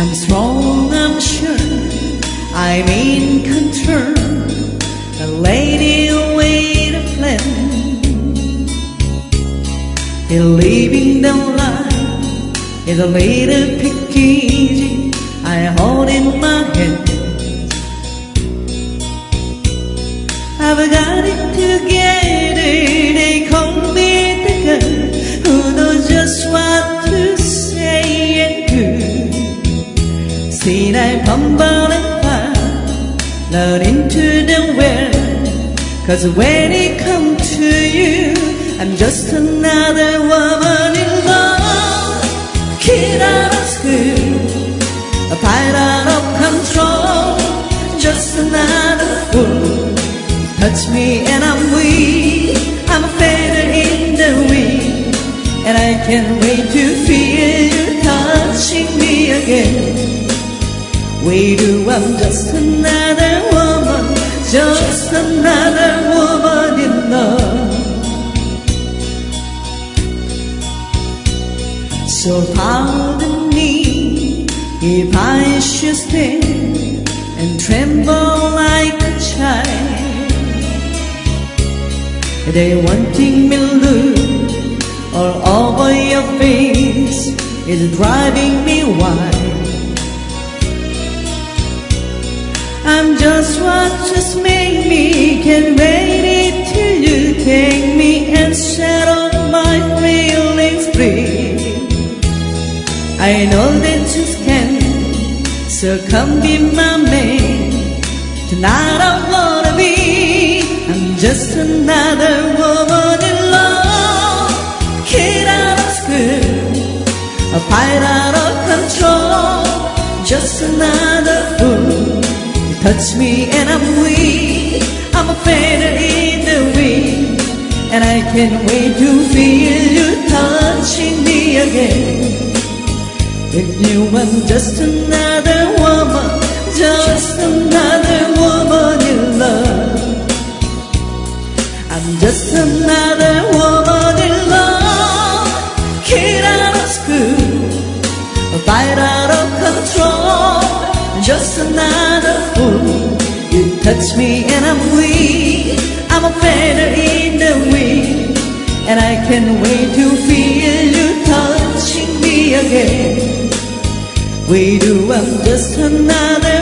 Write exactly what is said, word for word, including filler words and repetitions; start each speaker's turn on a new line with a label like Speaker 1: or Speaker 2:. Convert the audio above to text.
Speaker 1: I'm strong, I'm sure, I'm in control, a lady with a plan, believing the life is a little package I hold in my hand. I've got it together, they call me the girl who knows just what to say and do. See, I humble and fall, not into the world, cause when it comes to you, I'm just another woman in love. Kid out of school, a fight out of control, just another fool. Touch me and I'm weak, I'm a feather in the wind, and I can't wait to feel you touching me again. We do, I'm just another woman, just another woman in love. So pardon me if I should stand and tremble like a child. They wanting me to look all over your face is driving me wild. I'm just what just made me, can't wait it till you take me and set on my feelings free. I know that you can, so come be my man. Tonight I wanna be, I'm just another woman in love. Kid out of school, a fight out of control, just another fool. You touch me and I'm weak, I'm a feather in the wind, and I can't wait to feel you touching me again. If you want just another woman, just another woman in love, I'm just another woman in love. Kid out of school, a fight out of control, just another fool. You touch me and I'm weak, I'm a feather in the wind, and I can't wait to feel you touching me again. We do, I'm just another